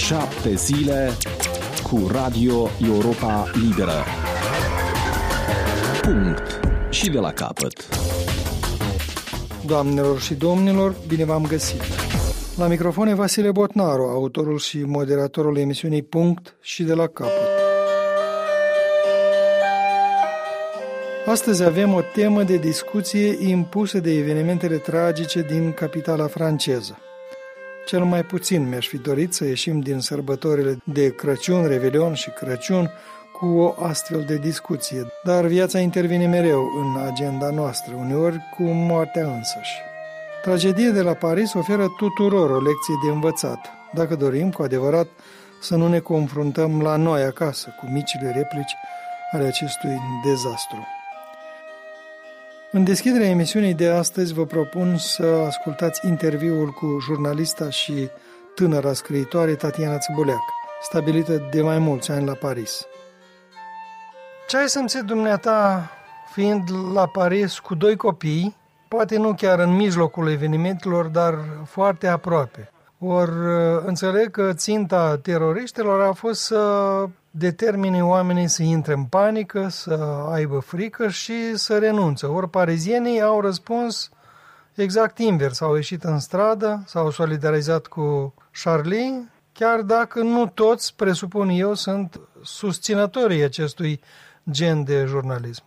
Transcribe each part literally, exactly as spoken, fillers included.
Șapte zile cu Radio Europa Liberă. Punct. Și de la capăt. Doamnelor și domnilor, bine v-am găsit! La microfon e Vasile Botnaru, autorul și moderatorul emisiunii Punct și de la capăt. Astăzi avem o temă de discuție impusă de evenimentele tragice din capitala franceză. Cel mai puțin mi-aș fi dorit să ieșim din sărbătorile de Crăciun, Revelion și Crăciun cu o astfel de discuție, dar viața intervine mereu în agenda noastră, uneori cu moartea însăși. Tragedia de la Paris oferă tuturor o lecție de învățat, dacă dorim cu adevărat să nu ne confruntăm la noi acasă cu micile replici ale acestui dezastru. În deschiderea emisiunii de astăzi vă propun să ascultați interviul cu jurnalista și tânăra scriitoare Tatiana Țibuleac, stabilită de mai mulți ani la Paris. Ce ai simțit dumneata fiind la Paris cu doi copii, poate nu chiar în mijlocul evenimentelor, dar foarte aproape? Or, înțeleg că ținta teroriștilor a fost să determine oamenii să intre în panică, să aibă frică și să renunțe. Ori parizienii au răspuns exact invers, au ieșit în stradă, s-au solidarizat cu Charlie, chiar dacă nu toți, presupun eu, sunt susținătorii acestui gen de jurnalism.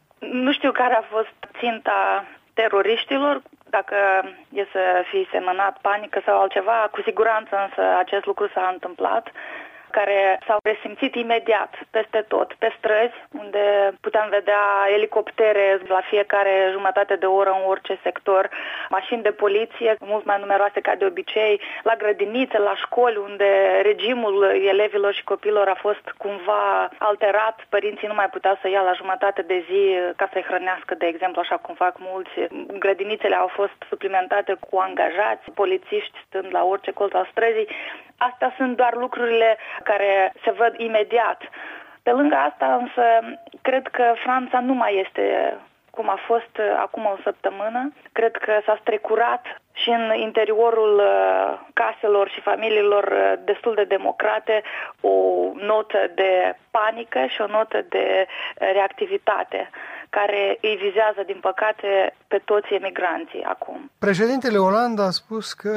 Nu știu care a fost ținta teroriștilor, dacă e să fie semănat panică sau altceva, cu siguranță însă acest lucru s-a întâmplat, care s-au resimțit imediat peste tot, pe străzi, unde puteam vedea elicoptere la fiecare jumătate de oră în orice sector, mașini de poliție, mult mai numeroase ca de obicei, la grădinițe, la școli, unde regimul elevilor și copiilor a fost cumva alterat. Părinții nu mai puteau să ia la jumătate de zi ca să-i hrănească, de exemplu, așa cum fac mulți. Grădinițele au fost suplimentate cu angajați, polițiști stând la orice colț al străzii. Astea sunt doar lucrurile care se văd imediat. Pe lângă asta, însă, cred că Franța nu mai este cum a fost acum o săptămână. Cred că s-a strecurat și în interiorul caselor și familiilor destul de democrate o notă de panică și o notă de reactivitate, care îi vizează, din păcate, pe toți emigranții acum. Președintele Hollande a spus că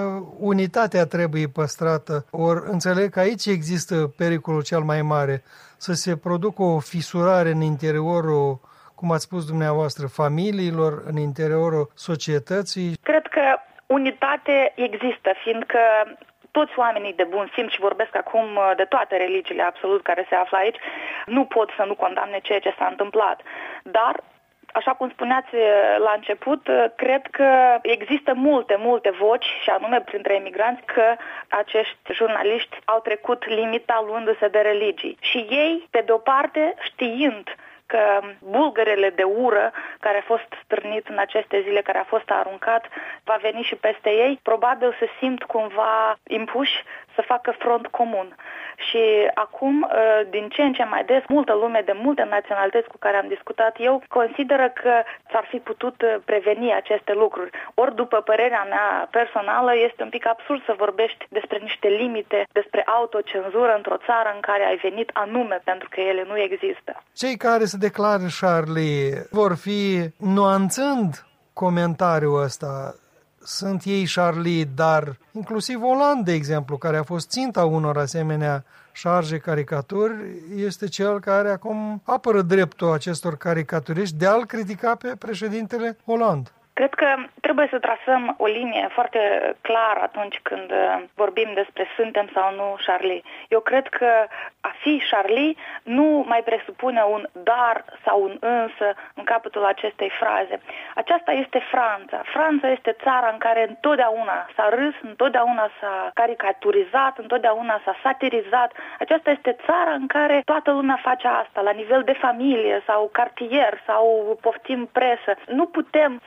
unitatea trebuie păstrată, ori înțeleg că aici există pericolul cel mai mare, să se producă o fisurare în interiorul, cum ați spus dumneavoastră, familiilor, în interiorul societății. Cred că unitate există, fiindcă toți oamenii de bun simț, și vorbesc acum de toate religiile absolut care se află aici, nu pot să nu condamne ceea ce s-a întâmplat. Dar, așa cum spuneați la început, cred că există multe, multe voci, și anume printre emigranți, că acești jurnaliști au trecut limita luându-se de religii. Și ei, pe de-o parte, știind că bulgărele de ură care a fost stârnit în aceste zile, care a fost aruncat, va veni și peste ei, probabil se simt cumva impuși să facă front comun. Și acum, din ce în ce mai des, multă lume de multe naționalități cu care am discutat eu consideră că s-ar fi putut preveni aceste lucruri. Ori, după părerea mea personală, este un pic absurd să vorbești despre niște limite, despre autocenzură într-o țară în care ai venit anume pentru că ele nu există. Cei care se declară Charlie vor fi, nuanțând comentariul ăsta, sunt ei Charlie, dar inclusiv Hollande, de exemplu, care a fost ținta unor asemenea șarge caricaturi, este cel care acum apără dreptul acestor caricaturiști de a-l critica pe președintele Hollande. Cred că trebuie să trasăm o linie foarte clară atunci când vorbim despre suntem sau nu Charlie. Eu cred că a fi Charlie nu mai presupune un dar sau un însă în capătul acestei fraze. Aceasta este Franța. Franța este țara în care întotdeauna s-a râs, întotdeauna s-a caricaturizat, întotdeauna s-a satirizat. Aceasta este țara în care toată lumea face asta, la nivel de familie sau cartier sau poftim presă. Nu putem spune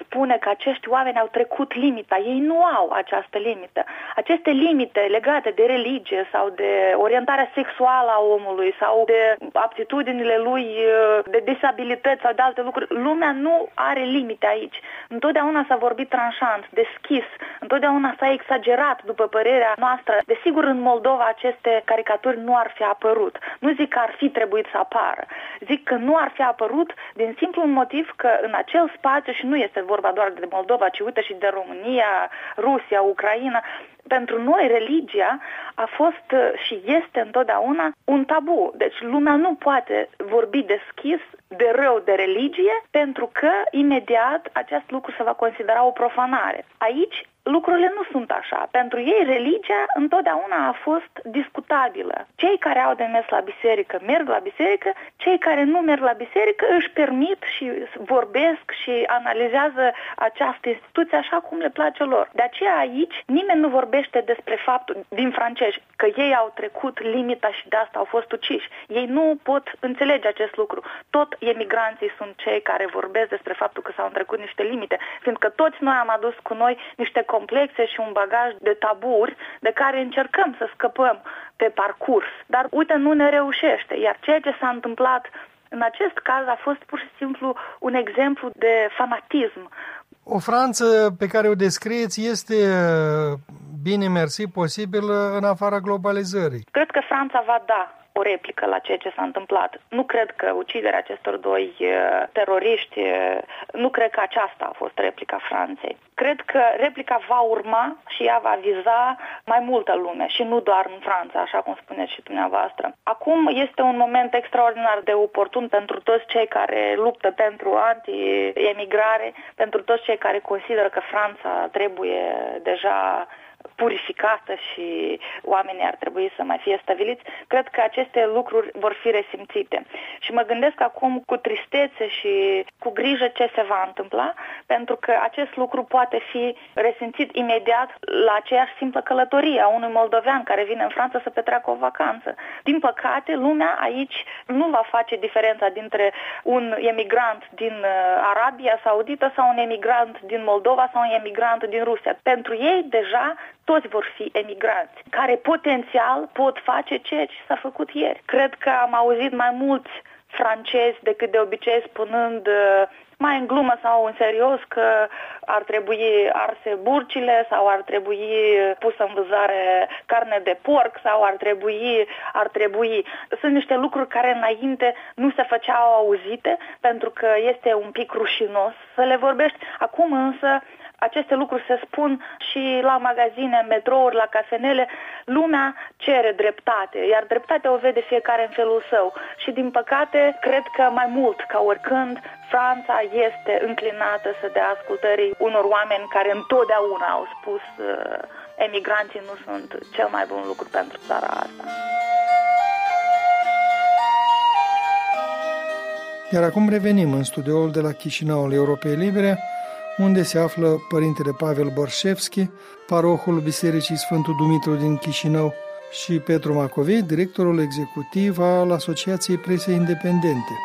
că acești oameni au trecut limita. Ei nu au această limită. Aceste limite legate de religie sau de orientarea sexuală a omului sau de aptitudinile lui, de disabilități sau de alte lucruri, lumea nu are limite aici. Întotdeauna s-a vorbit tranșant, deschis, întotdeauna s-a exagerat, după părerea noastră. Desigur, în Moldova aceste caricaturi nu ar fi apărut. Nu zic că ar fi trebuit să apară. Zic că nu ar fi apărut din simplu motiv că în acel spațiu, și nu este vorba doar de Moldova, ci uite și de România, Rusia, Ucraina, pentru noi religia a fost și este întotdeauna un tabu. Deci lumea nu poate vorbi deschis de rău de religie pentru că imediat acest lucru se va considera o profanare. Aici lucrurile nu sunt așa. Pentru ei religia întotdeauna a fost discutabilă. Cei care au de mers la biserică merg la biserică, cei care nu merg la biserică își permit și vorbesc și analizează această instituție așa cum le place lor. De aceea aici nimeni nu vorbește despre faptul din francezi că ei au trecut limita și de asta au fost uciși. Ei nu pot înțelege acest lucru. Tot emigranții sunt cei care vorbesc despre faptul că s-au trecut niște limite, fiindcă toți noi am adus cu noi niște complexe și un bagaj de taburi de care încercăm să scăpăm pe parcurs. Dar uite, nu ne reușește. Iar ceea ce s-a întâmplat în acest caz a fost pur și simplu un exemplu de fanatism. O Franță pe care o descrieți este, bine mersi, posibilă în afara globalizării. Cred că Franța va da o replică la ceea ce s-a întâmplat. Nu cred că uciderea acestor doi uh, teroriști, uh, nu cred că aceasta a fost replica Franței. Cred că replica va urma și ea va viza mai multă lume și nu doar în Franța, așa cum spuneți și dumneavoastră. Acum este un moment extraordinar de oportun pentru toți cei care luptă pentru anti-emigrare, pentru toți cei care consideră că Franța trebuie deja purificată și oamenii ar trebui să mai fie stabiliți, cred că aceste lucruri vor fi resimțite. Și mă gândesc acum cu tristețe și cu grijă ce se va întâmpla, pentru că acest lucru poate fi resimțit imediat la aceeași simplă călătorie a unui moldovean care vine în Franța să petreacă o vacanță. Din păcate, lumea aici nu va face diferența dintre un emigrant din Arabia Saudită sau un emigrant din Moldova sau un emigrant din Rusia. Pentru ei, deja, toți vor fi emigranți, care potențial pot face ceea ce s-a făcut ieri. Cred că am auzit mai mulți francezi decât de obicei spunând mai în glumă sau în serios că ar trebui arse burcile sau ar trebui pusă în vânzare carne de porc sau ar trebui, ar trebui. Sunt niște lucruri care înainte nu se făceau auzite pentru că este un pic rușinos să le vorbești. Acum însă aceste lucruri se spun și la magazine, metrouri, la cafenele. Lumea cere dreptate, iar dreptatea o vede fiecare în felul său. Și din păcate, cred că mai mult ca oricând, Franța este înclinată să dea ascultării unor oameni care întotdeauna au spus uh, emigranții nu sunt cel mai bun lucru pentru țara asta. Iar acum revenim în studioul de la Chișinăul Europei Libere, unde se află Părintele Pavel Borșevski, parohul Bisericii Sfântul Dumitru din Chișinău, și Petru Macovei, directorul executiv al Asociației Presei Independente.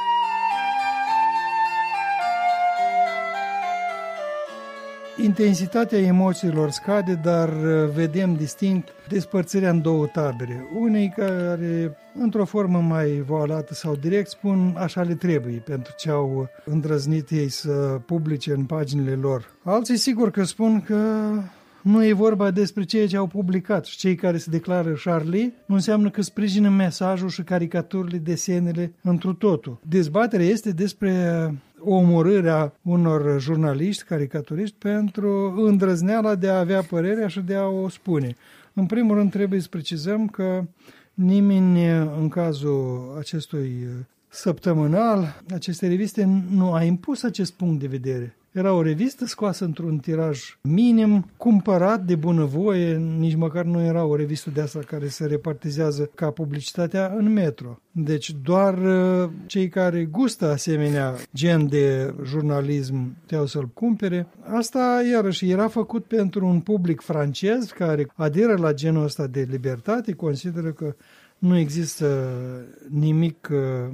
Intensitatea emoțiilor scade, dar vedem distinct despărțirea în două tabere. Unii care, într-o formă mai voalată sau direct, spun așa le trebuie pentru ce au îndrăznit ei să publice în paginile lor. Alții sigur că spun că nu e vorba despre ceea ce au publicat și cei care se declară Charlie nu înseamnă că sprijină mesajul și caricaturile, desenele întru totul. Dezbaterea este despre omorârea unor jurnaliști, caricaturiști pentru îndrăzneala de a avea părerea și de a o spune. În primul rând trebuie să precizăm că nimeni în cazul acestui săptămânal, acestei reviste, nu a impus acest punct de vedere. Era o revistă scoasă într-un tiraj minim, cumpărat de bunăvoie, nici măcar nu era o revistă de asta care se repartizează ca publicitatea în metro. Deci doar cei care gustă asemenea gen de jurnalism puteau să-l cumpere. Asta iarăși era făcut pentru un public francez care aderă la genul ăsta de libertate, consideră că nu există nimic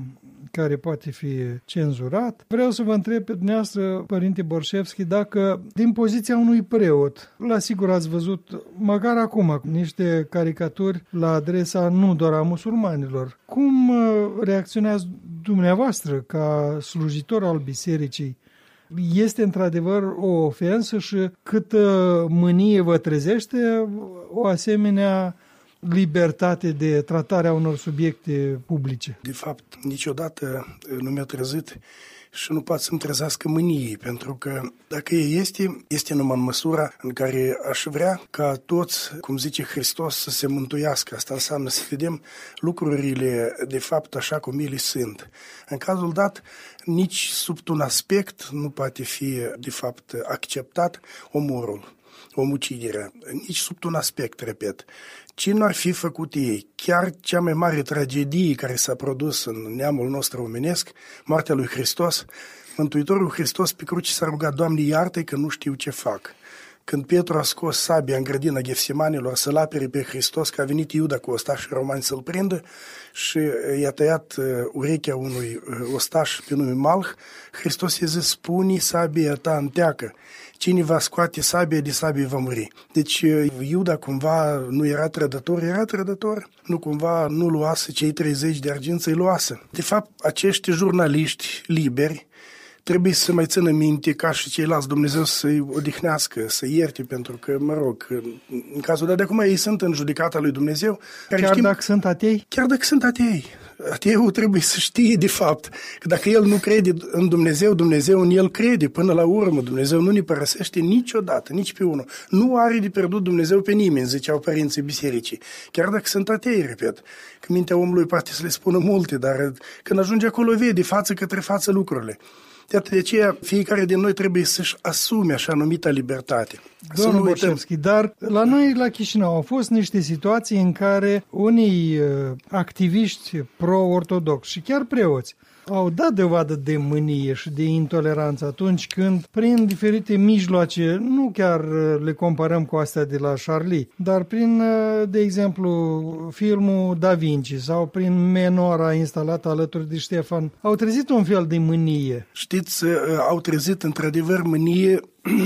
care poate fi cenzurat. Vreau să vă întreb pe dumneavoastră, Părinte Borșevski, dacă din poziția unui preot, la sigur ați văzut măcar acum niște caricaturi la adresa nu doar a musulmanilor. Cum reacționează dumneavoastră ca slujitor al bisericii? Este într-adevăr o ofensă și câtă mânie vă trezește o asemenea libertate de tratare a unor subiecte publice? De fapt, niciodată nu mi-a trezit și nu poate să-mi trezească mânie, pentru că dacă este, este numai în măsura în care aș vrea ca toți, cum zice Hristos, să se mântuiască. Asta înseamnă să vedem lucrurile de fapt așa cum ele sunt. În cazul dat, nici sub un aspect nu poate fi de fapt acceptat omorul, omuciderea, nici sub un aspect, repet. Cine ar fi făcut ei? Chiar cea mai mare tragedie care s-a produs în neamul nostru omenesc, moartea lui Hristos, Mântuitorul Hristos pe cruce s-a rugat: Doamne, iartă-i că nu știu ce fac. Când Petru a scos sabia în grădina Gefsemanilor să-l apere pe Hristos, că a venit Iuda cu ostași romani să-l prindă și i-a tăiat urechea unui ostaș pe nume Malch, Hristos i-a zis: spune sabia ta în teacă. Cine va scoate sabia, de sabie va muri. Deci Iuda cumva nu era trădător, era trădător. Nu cumva nu luase cei treizeci de argint să-i luase. De fapt, acești jurnaliști liberi trebuie să mai țină minte ca și ceilalți Dumnezeu să-i odihnească, să ierte, pentru că, mă rog, în cazul de acum ei sunt în judecata lui Dumnezeu. Chiar știm, dacă sunt atei? Chiar dacă sunt atei. Ateul trebuie să știe, de fapt, că dacă el nu crede în Dumnezeu, Dumnezeu în el crede. Până la urmă, Dumnezeu nu ne părăsește niciodată, nici pe unul. Nu are de pierdut Dumnezeu pe nimeni, ziceau părinții bisericii. Chiar dacă sunt atei, repet, că mintea omului poate să le spună multe, dar când ajunge acolo, vede față către față lucrurile. Iată de aceea, fiecare din noi trebuie să-și asume așa numita libertate. Domnul Borșevski, dar la noi, la Chișinău, au fost niște situații în care unii uh, activiști pro-ortodoxi și chiar preoți au dat dovadă de mânie și de intoleranță atunci când, prin diferite mijloace, nu chiar le comparăm cu astea de la Charlie, dar prin, de exemplu, filmul Da Vinci sau prin menora instalată alături de Ștefan, au trezit un fel de mânie. Știți, au trezit într-adevăr mânie,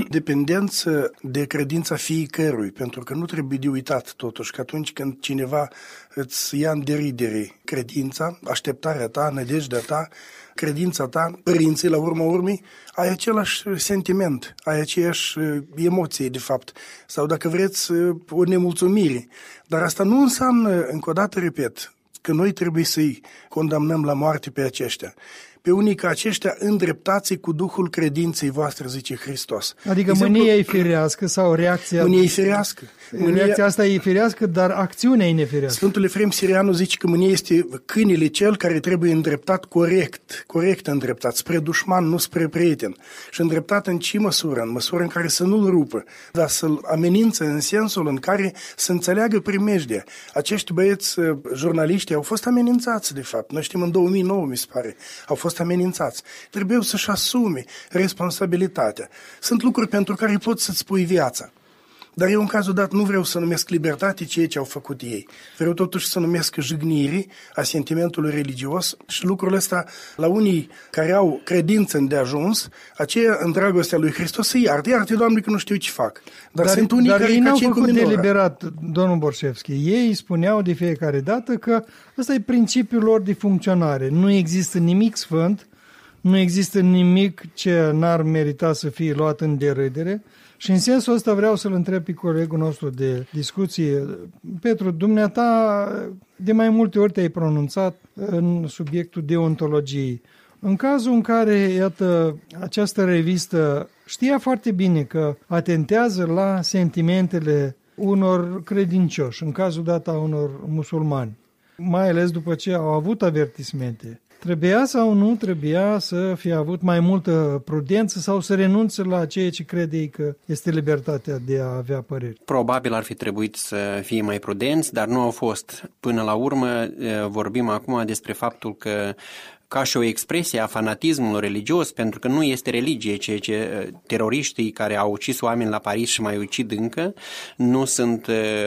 dependență de credința fiecărui, pentru că nu trebuie de uitat totuși că atunci când cineva îți ia în deridere credința, așteptarea ta, nădejdea ta, credința ta, părinții la urma urmei, ai același sentiment, ai aceeași emoție de fapt, sau dacă vreți o nemulțumire, dar asta nu înseamnă, încă o dată repet, că noi trebuie să-i condamnăm la moarte pe aceștia. Pe unii ca aceștia îndreptați cu Duhul credinței voastre, zice Hristos. Adică mânia e firească sau reacția... Mânia e firească. Mânia... Reacția asta e firească, dar acțiunea e nefirească. Sfântul Efrem Sirianu zice că mânia este câinele cel care trebuie îndreptat corect, corect îndreptat, spre dușman, nu spre prieten. Și îndreptat în ce măsură? În măsură în care să nu-l rupă, dar să-l amenință în sensul în care să înțeleagă primejdea. Acești băieți jurnaliști au fost amenințați, de fapt. Noi știm în două mii nouă, mi se pare, au fost amenințați. Trebuie să-și asume responsabilitatea. Sunt lucruri pentru care poți să-ți pui viața. Dar eu în cazul dat nu vreau să numesc libertate ceea ce au făcut ei. Vreau totuși să numesc jignire a sentimentului religios și lucrul ăsta la unii care au credință îndeajuns, aceea în dragostea lui Hristos să iarte. Iarte, Doamne, că nu știu ce fac. Dar, dar sunt unii dar care ei n-au făcut cu deliberat, domnul Borșevski. Ei spuneau de fiecare dată că ăsta e principiul lor de funcționare. Nu există nimic sfânt, nu există nimic ce n-ar merita să fie luat în derâdere. Și în sensul ăsta vreau să-l întreb pe colegul nostru de discuție. Petru, dumneata de mai multe ori te-ai pronunțat în subiectul deontologiei. În cazul în care, iată, această revistă știa foarte bine că atentează la sentimentele unor credincioși, în cazul dat a unor musulmani, mai ales după ce au avut avertismente, trebuia sau nu trebuia să fie avut mai multă prudență sau să renunțe la ceea ce crede ei că este libertatea de a avea păreri? Probabil ar fi trebuit să fie mai prudenți, dar nu au fost. Până la urmă vorbim acum despre faptul că ca și o expresie a fanatismului religios, pentru că nu este religie, ceea ce teroriștii care au ucis oameni la Paris și mai ucid încă, nu sunt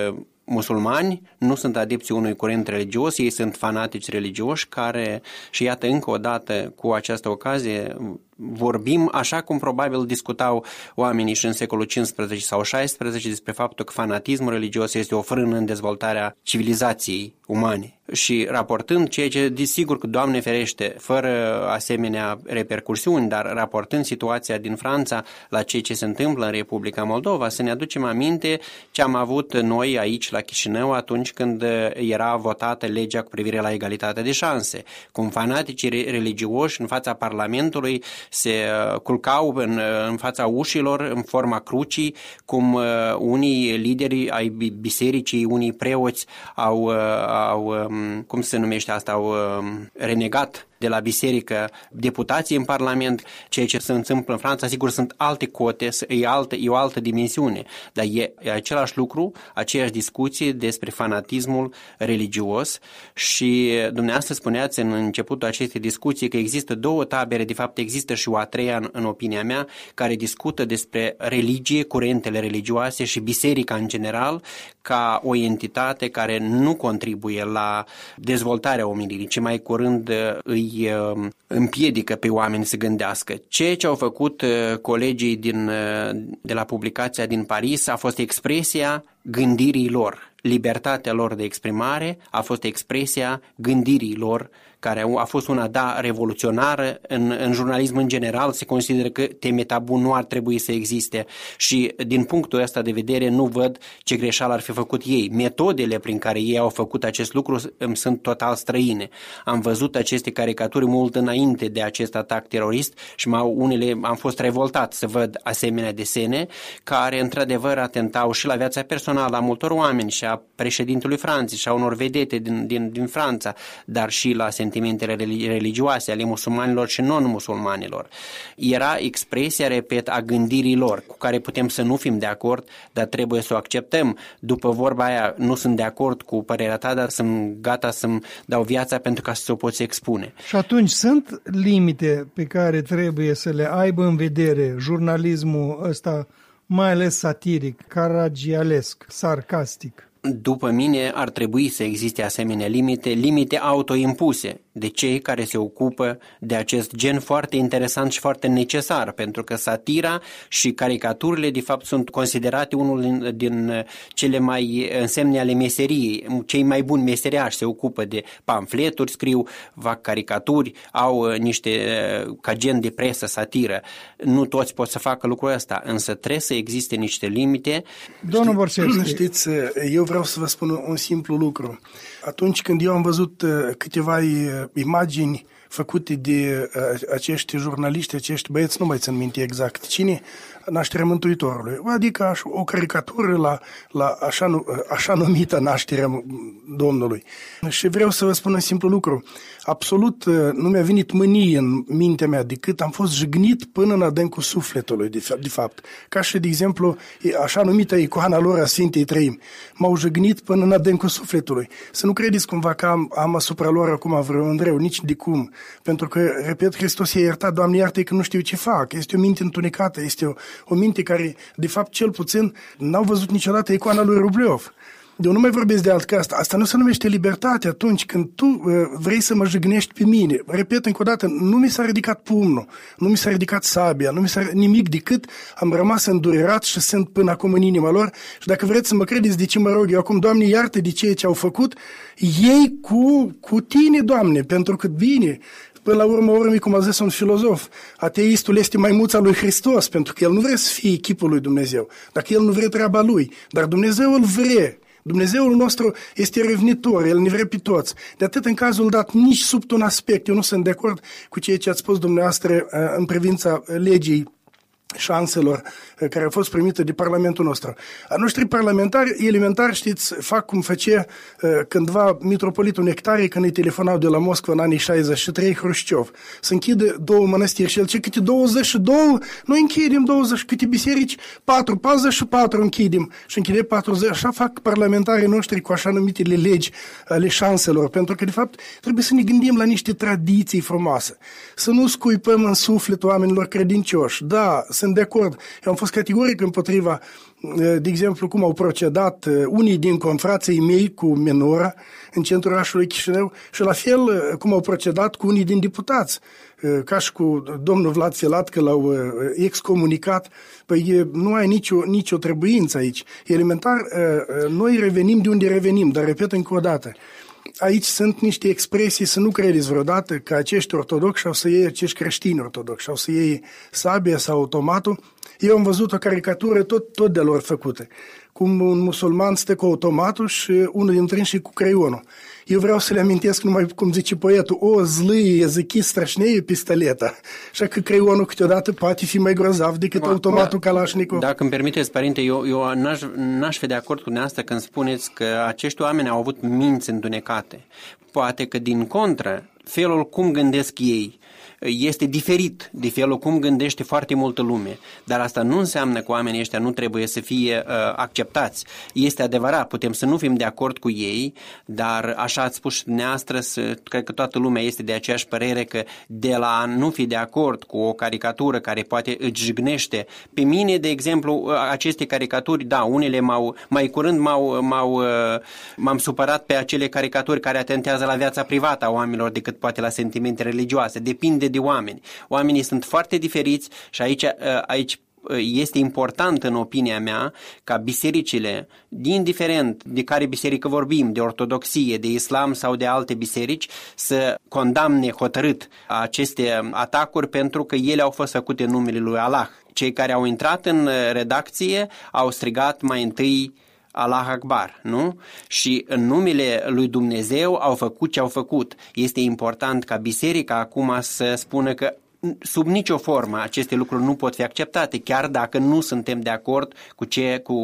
musulmani, nu sunt adepții unui curent religios, ei sunt fanatici religioși care, și iată încă o dată cu această ocazie, vorbim așa cum probabil discutau oamenii și în secolul cincisprezece sau șaisprezece despre faptul că fanatismul religios este o frână în dezvoltarea civilizației umane. Și raportând ceea ce, desigur că Doamne ferește, fără asemenea repercursiuni, dar raportând situația din Franța la ceea ce se întâmplă în Republica Moldova, să ne aducem aminte ce am avut noi aici la Chișinău atunci când era votată legea cu privire la egalitatea de șanse, cum fanaticii religioși în fața Parlamentului se culcau în, în fața ușilor în forma crucii, cum unii lideri ai bisericii, unii preoți au, au cum se numește asta, au renegat de la biserică deputații în Parlament. Ceea ce se întâmplă în Franța, sigur, sunt alte cote, e, altă, e o altă dimensiune, dar e, e același lucru, aceeași discuție despre fanatismul religios. Și dumneavoastră spuneați în începutul acestei discuții că există două tabere, de fapt există și o a treia în, în opinia mea, care discută despre religie, curentele religioase și biserica în general, ca o entitate care nu contribuie la dezvoltarea omenirii, ci mai curând îi împiedică pe oameni să gândească. Ceea ce au făcut colegii din, de la publicația din Paris a fost expresia gândirii lor. Libertatea lor de exprimare a fost expresia gândirii lor, care a fost una, da, revoluționară. În, în jurnalism în general se consideră că teme tabu nu ar trebui să existe și din punctul ăsta de vedere nu văd ce greșeală ar fi făcut ei. Metodele prin care ei au făcut acest lucru îmi sunt total străine. Am văzut aceste caricaturi mult înainte de acest atac terorist și m-au, unele am fost revoltat să văd asemenea desene care într-adevăr atentau și la viața personală a multor oameni și a președintelui Franței și a unor vedete din, din, din Franța, dar și la sentimentele religioase ale musulmanilor și non-musulmanilor. Era expresia, repet, a gândirii lor, cu care putem să nu fim de acord, dar trebuie să o acceptăm. După vorba aia, nu sunt de acord cu părerea ta, dar sunt gata să-mi dau viața pentru ca să o poți expune. Și atunci sunt limite pe care trebuie să le aibă în vedere jurnalismul ăsta, mai ales satiric, caragialesc, sarcastic? După mine ar trebui să existe asemenea limite, limite autoimpuse de cei care se ocupă de acest gen foarte interesant și foarte necesar, pentru că satira și caricaturile de fapt sunt considerate unul din, din cele mai însemne ale meseriei. Cei mai buni meseriași se ocupă de pamfleturi, scriu, fac caricaturi, au niște ca gen de presă, satiră. Nu toți pot să facă lucrul ăsta, însă trebuie să existe niște limite. Domnul Borșevski, știți, eu vreau să vă spun un simplu lucru. Atunci când eu am văzut câteva imagini făcute de acești jurnaliști, acești băieți, nu mai țin minte exact cine, Nașterea Mântuitorului, adică o caricatură la, la așa, așa numită Nașterea Domnului. Și vreau să vă spun un simplu lucru. Absolut nu mi-a venit mânie în mintea mea decât am fost jignit până în adâncul sufletului, de fapt. De fapt. Ca și, de exemplu, așa numită icoana lor a Sfintei Trăimi. M-au jignit până în adâncul sufletului. Să nu credeți cumva că am, am asupra lor acum vreun rău, nici de cum. Pentru că, repet, Hristos i-a iertat, Doamne iartă că nu știu ce fac. Este o minte întunecată, este o, o minte care, de fapt, cel puțin, n-au văzut niciodată icoana lui Rublev. Eu nu mai vorbesc de alt că asta. Asta nu se numește libertate atunci când tu uh, vrei să mă jignești pe mine. Repet încă o dată, nu mi s-a ridicat pumnul, nu mi s-a ridicat sabia, nu mi s-a nimic decât am rămas îndurerat și sunt până acum în inima lor. Și dacă vreți să mă credeți de ce mă rog eu acum, Doamne, iartă de ceea ce au făcut, ei cu, cu tine, Doamne, pentru că bine. Până la urmă, urmă, cum a zis un filozof, ateistul este maimuța lui Hristos, pentru că el nu vrea să fie chipul lui Dumnezeu, dacă el nu vrea treaba lui, dar Dumnezeu îl vrea. Dumnezeul nostru este revnitor, El ne vrea pe toți. De atât în cazul dat, nici sub un aspect, eu nu sunt de acord cu ceea ce ați spus dumneavoastră în privința legii șanselor care au fost primite de Parlamentul nostru. A noștri parlamentari, elementar, știți, fac cum făcea cândva mitropolitul Nectarie când îi telefonau de la Moscova în anii șaizeci și trei Hrușciov. Să închide două mănăstiri și el ce câte douăzeci și doi, noi închidem douăzeci, câte biserici, patru, patruzeci și patru închidem și închide patruzeci. Așa fac parlamentarii noștri cu așa numitele legi ale șanselor, pentru că de fapt trebuie să ne gândim la niște tradiții frumoase, să nu scuipăm în sufletul oamenilor credincioși, da, să sunt de acord. Eu am fost categoric împotriva, de exemplu, cum au procedat unii din confrații mei cu menora în centrul orașului Chișinău și la fel cum au procedat cu unii din deputați, ca și cu domnul Vlad Filat, că l-au excomunicat. Păi nu ai nicio, nicio trebuință aici. Elementar, noi revenim de unde revenim, dar repet încă o dată, aici sunt niște expresii, să nu credeți vreodată că acești ortodoxi au să iei acești creștini ortodoxi, au să iei sabia sau automatul. Eu am văzut o caricatură tot, tot de lor făcută, cum un musulman stă cu automatul și unul dintre ei și cu creionul. Eu vreau să le amintesc numai, cum zice poetul, o zlâie языки страшнее pistoleta. Așa că creionul câteodată poate fi mai grozav decât Ma, automatul da, Kalashnikov. Dacă îmi permiteți, părinte, eu, eu n-aș, n-aș fi de acord cu dumneavoastră când spuneți că acești oameni au avut minți întunecate. Poate că, din contră, felul cum gândesc ei este diferit de felul cum gândește foarte multă lume, dar asta nu înseamnă că oamenii ăștia nu trebuie să fie uh, acceptați. Este adevărat, putem să nu fim de acord cu ei, dar așa ați spus și dumneavoastră, să, cred că toată lumea este de aceeași părere că de la a nu fi de acord cu o caricatură care poate îți jignește. Pe mine, de exemplu, aceste caricaturi, da, unele m-au, mai curând m-au, m-au, m-am supărat pe acele caricaturi care atentează la viața privată a oamenilor decât poate la sentimente religioase. Depinde de oameni. Oamenii sunt foarte diferiți și aici, aici este important, în opinia mea, ca bisericile, indiferent de care biserică vorbim, de ortodoxie, de islam sau de alte biserici, să condamne hotărât aceste atacuri pentru că ele au fost făcute în numele lui Allah. Cei care au intrat în redacție au strigat mai întâi Allah Akbar, nu? Și în numele lui Dumnezeu au făcut ce au făcut. Este important ca biserica acum să spună că sub nicio formă aceste lucruri nu pot fi acceptate, chiar dacă nu suntem de acord cu, ce, cu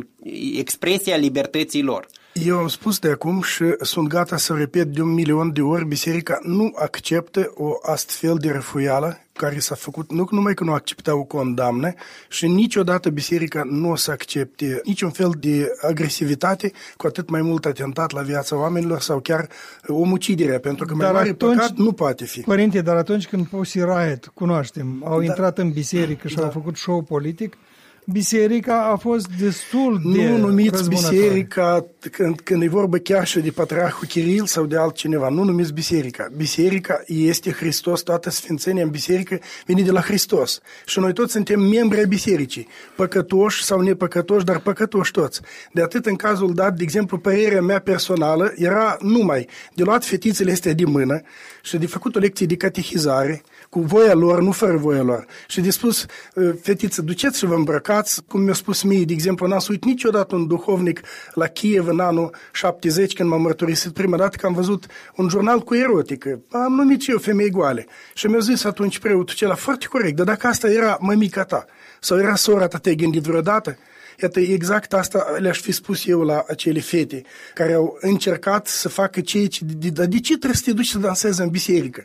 expresia libertății lor. Eu am spus de acum și sunt gata să repet de un milion de ori, biserica nu acceptă o astfel de răfuială care s-a făcut, nu numai că nu acceptă, o condamnă și niciodată biserica nu o să accepte niciun fel de agresivitate, cu atât mai mult atentat la viața oamenilor sau chiar omucidere, pentru că mai mare păcat nu poate fi. Părinte, dar atunci când Pussy Riot, cunoaștem, au da, intrat în biserică și da. au făcut show politic, biserica a fost destul de Nu numiți biserica, când, când e vorba chiar și de Patriarhul Kiril sau de altcineva, nu numiți biserica. Biserica este Hristos, toată sfințenia în biserică vine de la Hristos. Și noi toți suntem membri ai bisericii, păcătoși sau nepăcătoși, dar păcătoși toți. De atât în cazul dat, de exemplu, părerea mea personală era numai de luat fetițele astea de mână și de făcut o lecție de catehizare, cu voia lor, nu fără voia lor. Și de spus, fetiță, duceți și vă îmbrăcați, cum mi-a spus mie, de exemplu, n-am să uit niciodată un duhovnic la Kiev în anul șaptezeci, când m-am mărturisit prima dată că am văzut un jurnal cu erotică. Am numit și eu femei goale. Și mi-a zis atunci preotul cela foarte corect, dar dacă asta era mămica ta sau era sora ta, te-ai gândit vreodată? Iată, exact asta le-aș fi spus eu la acele fete care au încercat să facă ceea ce... Dar de ce trebuie să te duci să dansezi în biserică?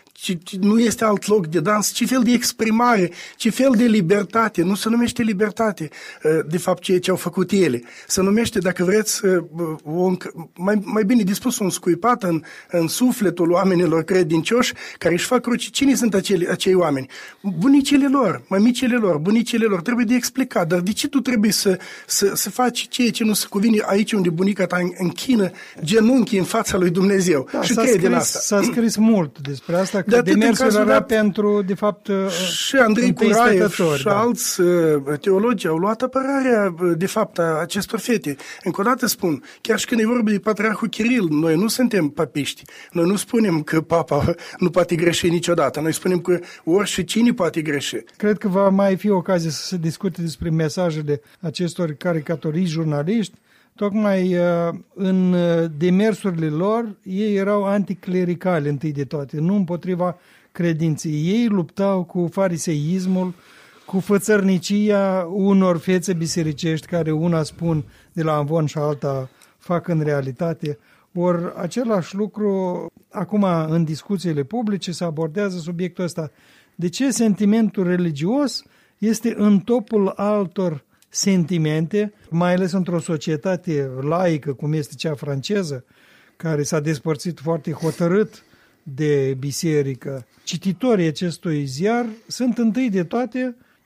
Nu este alt loc de dans, ce fel de exprimare, ce fel de libertate, nu se numește libertate, de fapt, ceea ce au făcut ele. Se numește, dacă vreți, o, mai, mai bine dispus, un scuipat în, în sufletul oamenilor credincioși care își fac cruci. Cine sunt acele, acei oameni? Bunicile lor, mămicile lor, bunicile lor, trebuie de explicat, dar de ce tu trebuie să, să, să faci ceea ce nu se cuvine aici unde bunica ta închină genunchii în fața lui Dumnezeu? Da, și s-a crede scris, în asta. S-a scris mult despre asta, de demersul era dat, pentru, de fapt, și Andrei Curaiev și da. alți teologi au luat apărarea, de fapt, a acestor fete. Încă o dată spun, chiar și când e vorba de Patriarhul Kiril, noi nu suntem papiști. Noi nu spunem că papa nu poate greși niciodată. Noi spunem că orice cine poate greși. Cred că va mai fi ocazie să se discute despre mesajele acestor caricaturiști, jurnaliști. Tocmai în demersurile lor, ei erau anticlericali întâi de toate, nu împotriva credinței. Ei luptau cu fariseismul, cu fățărnicia unor fețe bisericești care una spun de la amvon și alta fac în realitate. Ori același lucru, acum în discuțiile publice se abordează subiectul ăsta. De ce sentimentul religios este în topul altor sentimente, mai ales într-o societate laică cum este cea franceză, care s-a despărțit foarte hotărât de biserică. Cititorii acestui ziar sunt întâi de toate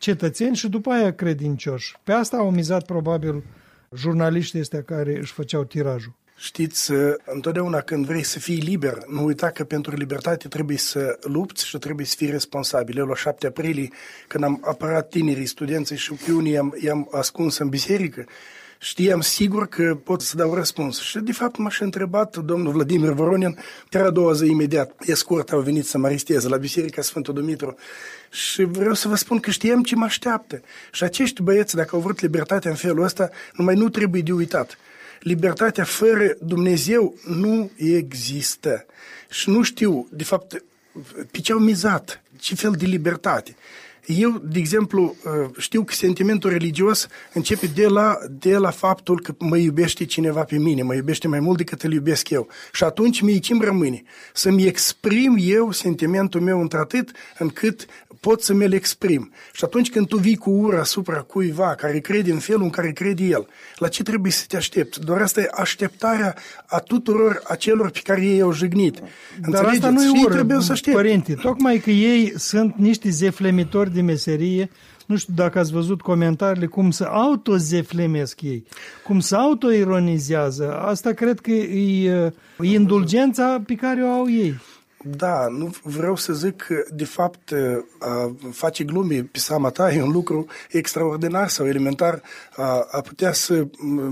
cetățeni și după aia credincioși. Pe asta au mizat probabil jurnaliștii ăștia care își făceau tirajul. Știți, întotdeauna când vrei să fii liber, nu uita că pentru libertate trebuie să lupți și trebuie să fii responsabil. Eu la șapte aprilie, când am apărat tinerii studenții și pe unii i-am, i-am ascuns în biserică, știam sigur că pot să dau răspuns. Și de fapt m-a și întrebat domnul Vladimir Voronin, chiar a doua zi imediat, escort au venit să mă aresteze la biserica Sfântul Dumitru. Și vreau să vă spun că știam ce mă așteaptă. Și acești băieți, dacă au vrut libertatea în felul ăsta, numai nu trebuie de uitat. Libertatea fără Dumnezeu nu există. Și nu știu, de fapt, pe ce au mizat, ce fel de libertate. Eu, de exemplu, știu că sentimentul religios începe de la, de la faptul că mă iubește cineva pe mine, mă iubește mai mult decât îl iubesc eu. Și atunci mie ce-mi rămâne? Să-mi exprim eu sentimentul meu într-atât încât pot să mi-l exprim. Și atunci când tu vii cu ură asupra cuiva care crede în felul în care crede el, la ce trebuie să te aștepți? Doar asta e așteptarea a tuturor acelor pe care ei au jignit. Dar asta nu e ură, părinte. Tocmai că ei sunt niște zeflemitori de meserie. Nu știu dacă ați văzut comentariile, cum se autozeflemesc ei, cum se autoironizează. Asta cred că e, e indulgența pe care o au ei. Da, nu vreau să zic că, de fapt, a face glume pe seama ta e un lucru extraordinar sau elementar, a, a putea să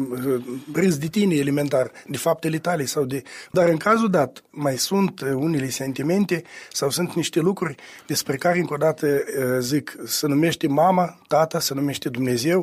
râzi de tine elementar, de faptele tale sau de... Dar în cazul dat, mai sunt unele sentimente sau sunt niște lucruri despre care, încă o dată, zic, se numește mama, tata, se numește Dumnezeu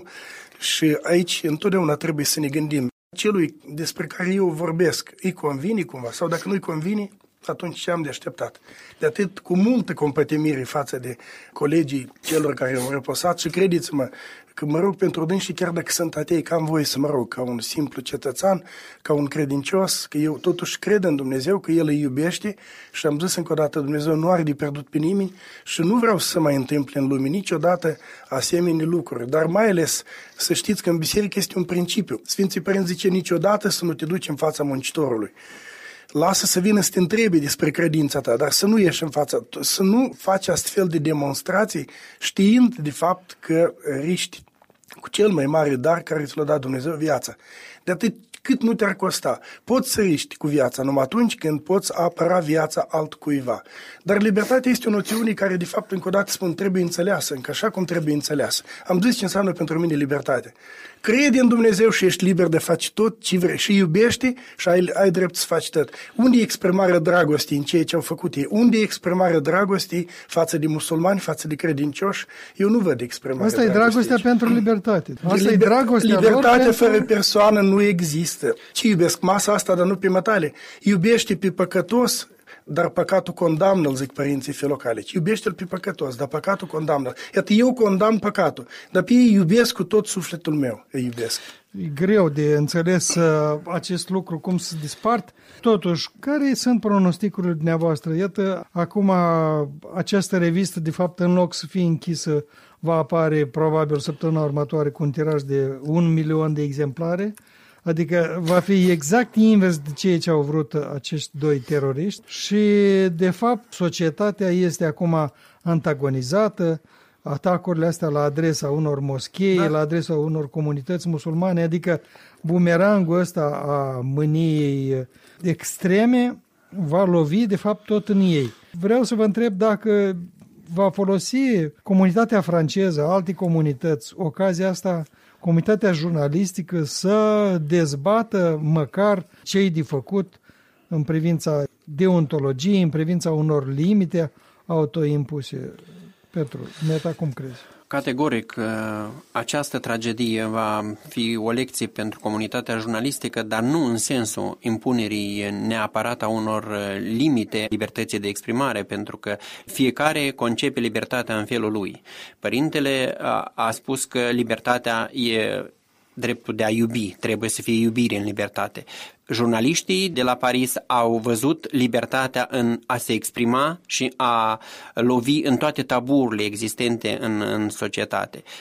și aici întotdeauna trebuie să ne gândim. Celui despre care eu vorbesc, îi convine cumva sau dacă nu-i convine, atunci ce am de așteptat? De atât cu multă compătimire față de colegii celor care au reposat și credeți-mă că mă rog pentru dânsii chiar dacă sunt atei, că am voie să mă rog ca un simplu cetățean, ca un credincios, că eu totuși cred în Dumnezeu, că El îi iubește și am zis încă o dată, Dumnezeu nu are de pierdut pe nimeni și nu vreau să mai întâmple în lume niciodată asemenea lucruri, dar mai ales să știți că în biserică este un principiu. Sfinții Părinți zice niciodată să nu te duci în fața muncitorului. Lasă să vină să te întrebi despre credința ta, dar să nu ieși în fața, să nu faci astfel de demonstrații știind de fapt că riști cu cel mai mare dar care ți l-a dat Dumnezeu, viața. De atât cât nu te-ar costa. Poți să riști cu viața numai atunci când poți apăra viața altcuiva. Dar libertatea este o noțiune care, de fapt, încă o dată spun, trebuie înțeleasă, încă așa cum trebuie înțeleasă. Am zis ce înseamnă pentru mine libertate. Crede în Dumnezeu și ești liber de faci tot ce vrei și iubești și ai, ai drept să faci tot. Unde e exprimarea dragostei în ceea ce au făcut ei? Unde e exprimarea dragostei față de musulmani, față de credincioși? Eu nu văd exprimarea Asta e dragostea aici. Pentru libertate. Asta Liber, e dragostea libertate lor fără pentru... persoană nu există. Ce iubesc? Masa asta, dar nu pe mătale. Iubește pe păcătos, dar păcatul condamnă, îl zic părinții filocale. Iubește-l pe păcătos, dar păcatul condamnă. Iată, eu condamn păcatul, dar pe ei iubesc cu tot sufletul meu. Îi iubesc. E greu de înțeles uh, acest lucru, cum se dispart. Totuși, care sunt pronosticurile dumneavoastră? Iată, acum această revistă, de fapt, în loc să fie închisă, va apare probabil săptămâna următoare cu un tiraj de un milion de exemplare. Adică va fi exact invers de ceea ce au vrut acești doi teroriști și, de fapt, societatea este acum antagonizată, atacurile astea la adresa unor moschei, da. La adresa unor comunități musulmane, adică bumerangul ăsta a mâniei extreme va lovi, de fapt, tot în ei. Vreau să vă întreb dacă va folosi comunitatea franceză, alte comunități, ocazia asta, comunitatea jurnalistică, să dezbată măcar ce-i de făcut în privința deontologiei, în privința unor limite autoimpuse. Petru, Meta, cum crezi? Categoric, această tragedie va fi o lecție pentru comunitatea jurnalistică, dar nu în sensul impunerii neapărat a unor limite libertății de exprimare, pentru că fiecare concepe libertatea în felul lui. Părintele a, a spus că libertatea e dreptul de a iubi, trebuie să fie iubire în libertate. Jurnaliștii de la Paris au văzut libertatea în a se exprima și a lovi în toate taburile existente în, în societate. Deci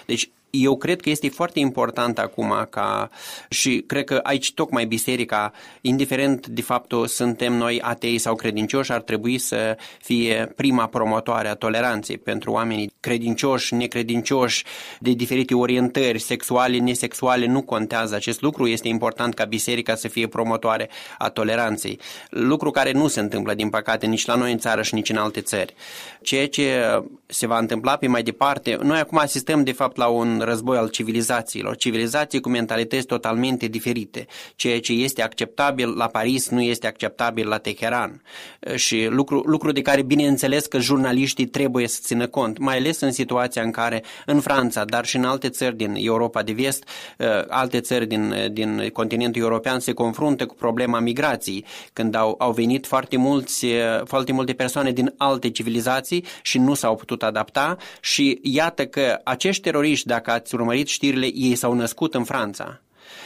Eu cred că este foarte important acum ca, și cred că aici tocmai biserica, indiferent de faptul suntem noi atei sau credincioși, ar trebui să fie prima promotoare a toleranței pentru oamenii credincioși, necredincioși, de diferite orientări, sexuale, nesexuale, nu contează acest lucru. Este important ca biserica să fie promotoare a toleranței. Lucru care nu se întâmplă, din păcate, nici la noi în țară și nici în alte țări. Ceea ce se va întâmpla pe mai departe, noi acum asistăm de fapt la un război al civilizațiilor, civilizații cu mentalități totalmente diferite. Ceea ce este acceptabil la Paris nu este acceptabil la Teheran. Și lucru, lucru de care bineînțeles că jurnaliștii trebuie să țină cont, mai ales în situația în care în Franța, dar și în alte țări din Europa de Vest, alte țări din, din continentul european se confruntă cu problema migrației, când au, au venit foarte, mulți, foarte multe persoane din alte civilizații și nu s-au putut adapta și iată că acești teroriști, dacă ați urmărit știrile, ei s-au născut în Franța.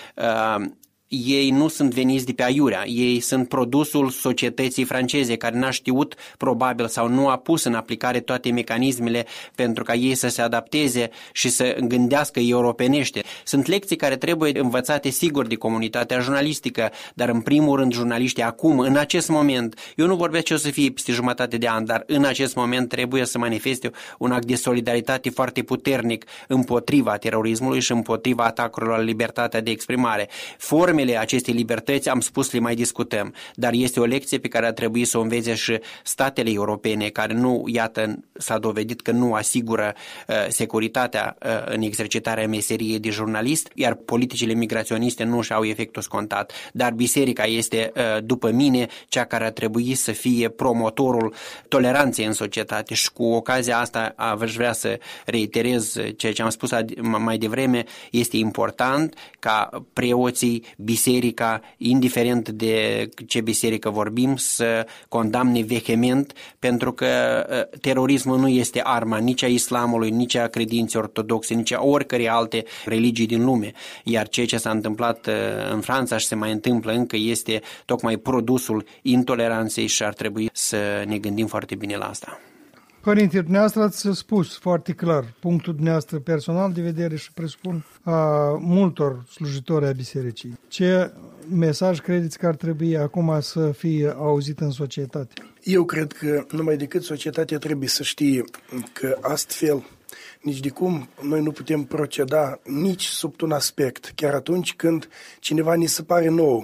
Uh, ei nu sunt veniți de pe aiurea, ei sunt produsul societății franceze care n-a știut probabil sau nu a pus în aplicare toate mecanismele pentru ca ei să se adapteze și să gândească europenește. Sunt lecții care trebuie învățate sigur de comunitatea jurnalistică, dar în primul rând jurnaliștii acum, în acest moment, eu nu vorbesc ce o să fie peste jumătate de an, dar în acest moment trebuie să manifeste un act de solidaritate foarte puternic împotriva terorismului și împotriva atacurilor la libertatea de exprimare. Forme acestei libertăți, am spus, le mai discutăm, dar este o lecție pe care ar trebui să o învețe și statele europene, care nu, iată, s-a dovedit că nu asigură uh, securitatea uh, în exercitarea meseriei de jurnalist, iar politicile migraționiste nu și-au efectul scontat. Dar biserica este, uh, după mine, cea care ar trebui să fie promotorul toleranței în societate și cu ocazia asta aș vrea să reiterez ceea ce am spus mai devreme, este important ca preoții, biserica, indiferent de ce biserică vorbim, să condamne vehement, pentru că terorismul nu este arma nici a islamului, nici a credinței ortodoxe, nici a oricărei alte religii din lume. Iar ceea ce s-a întâmplat în Franța și se mai întâmplă încă este tocmai produsul intoleranței și ar trebui să ne gândim foarte bine la asta. Părinte, dumneavoastră ați spus foarte clar punctul dumneavoastră personal de vedere și presupun a multor slujitori ai bisericii. Ce mesaj credeți că ar trebui acum să fie auzit în societate? Eu cred că numai decât societatea trebuie să știe că astfel nici de cum noi nu putem proceda nici sub un aspect, chiar atunci când cineva ni se pare nou,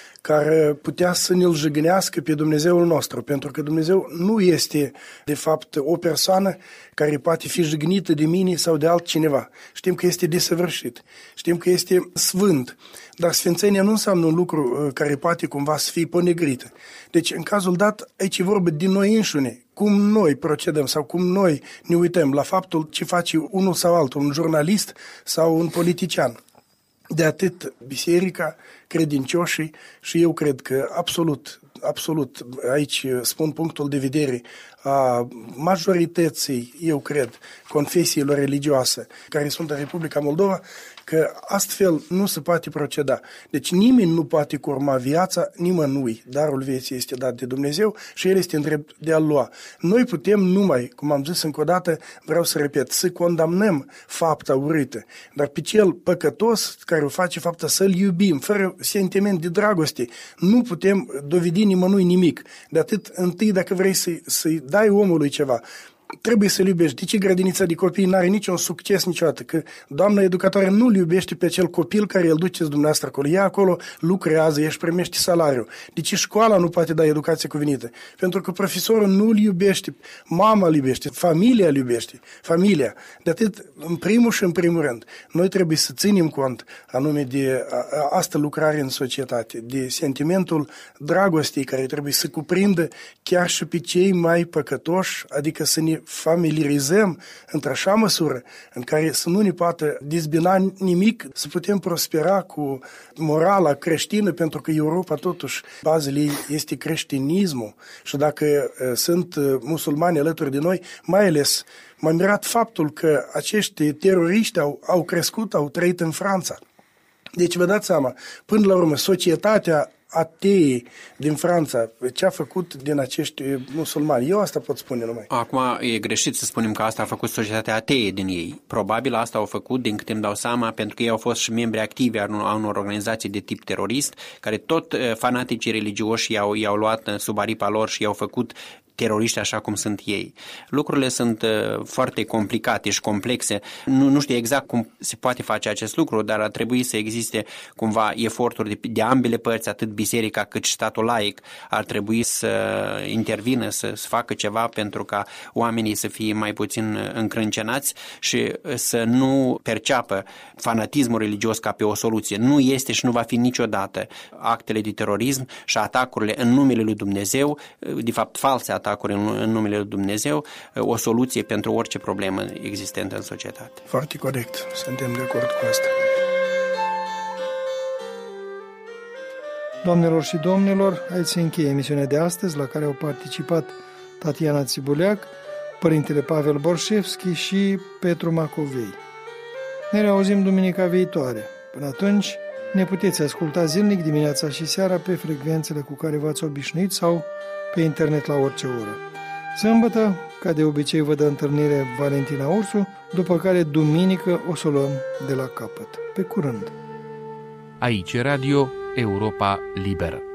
care putea să ne-l jignească pe Dumnezeul nostru, pentru că Dumnezeu nu este, de fapt, o persoană care poate fi jignită de mine sau de altcineva. Știm că este desăvârșit, știm că este sfânt, dar sfințenia nu înseamnă un lucru care poate cumva să fie ponegrită. Deci, în cazul dat, aici e vorba din noi înșine, cum noi procedăm sau cum noi ne uităm la faptul ce face unul sau altul, un jurnalist sau un politician. De atât biserica, credincioșii și eu cred că absolut, absolut, aici spun punctul de vedere a majorității, eu cred, confesiilor religioase care sunt în Republica Moldova, că astfel nu se poate proceda. Deci nimeni nu poate curma viața nimănui. Darul vieții este dat de Dumnezeu și El este în drept de a-l lua. Noi putem numai, cum am zis încă o dată, vreau să repet, să condamnăm fapta urâtă, dar pe cel păcătos care o face fapta să-l iubim, fără sentiment de dragoste, nu putem dovedi nimănui nimic. De atât, întâi, dacă vrei să-i, să-i dai omului ceva, trebuie să-l iubești. De ce grădinița de copii n-are niciun succes niciodată? Că doamna educatoare nu-l iubește pe acel copil care îl duceți dumneavoastră acolo. Ea acolo lucrează, ea își primește salariu. De ce școala nu poate da educație cuvenită? Pentru că profesorul nu-l iubește, mama îl iubește, familia îl iubește, familia. De atât, în primul și în primul rând, noi trebuie să ținem cont anume de asta lucrare în societate, de sentimentul dragostei care trebuie să cuprindă chiar și pe cei mai păcătoși, adică să ne familiarizăm într-așa măsură în care să nu ne poată dezbina nimic, să putem prospera cu morala creștină, pentru că Europa totuși, bazele ei este creștinismul și dacă uh, sunt uh, musulmani alături de noi, mai ales m-a mirat faptul că acești teroriști au, au crescut, au trăit în Franța. Deci vă dați seama, până la urmă, societatea atei din Franța, ce a făcut din acești musulmani. Eu asta pot spune numai. Acum e greșit să spunem că asta a făcut societatea atee din ei. Probabil asta au făcut, din câte îmi dau seama, pentru că ei au fost și membri activi a unor organizații de tip terorist, care tot fanaticii religioși i-au, i-au luat sub aripa lor și i-au făcut teroriști așa cum sunt ei. Lucrurile sunt uh, foarte complicate și complexe. Nu, nu știu exact cum se poate face acest lucru, dar ar trebui să existe cumva eforturi de, de ambele părți, atât biserica cât și statul laic ar trebui să intervină, să, să facă ceva pentru ca oamenii să fie mai puțin încrâncenați și să nu perceapă fanatismul religios ca pe o soluție. Nu este și nu va fi niciodată actele de terorism și atacurile în numele lui Dumnezeu, de fapt false atacuri în numele lui Dumnezeu, o soluție pentru orice problemă existentă în societate. Foarte corect, suntem de acord cu asta. Doamnelor și domnilor, aici se încheie emisiunea de astăzi, la care au participat Tatiana Țibuleac, Părintele Pavel Borșevski și Petru Macovei. Ne reauzim duminica viitoare. Până atunci, ne puteți asculta zilnic dimineața și seara pe frecvențele cu care v-ați obișnuit sau pe internet la orice oră. Sâmbătă, ca de obicei, vă dă întâlnire Valentina Ursu, după care duminică o să o luăm de la capăt. Pe curând! Aici Radio Europa Liberă.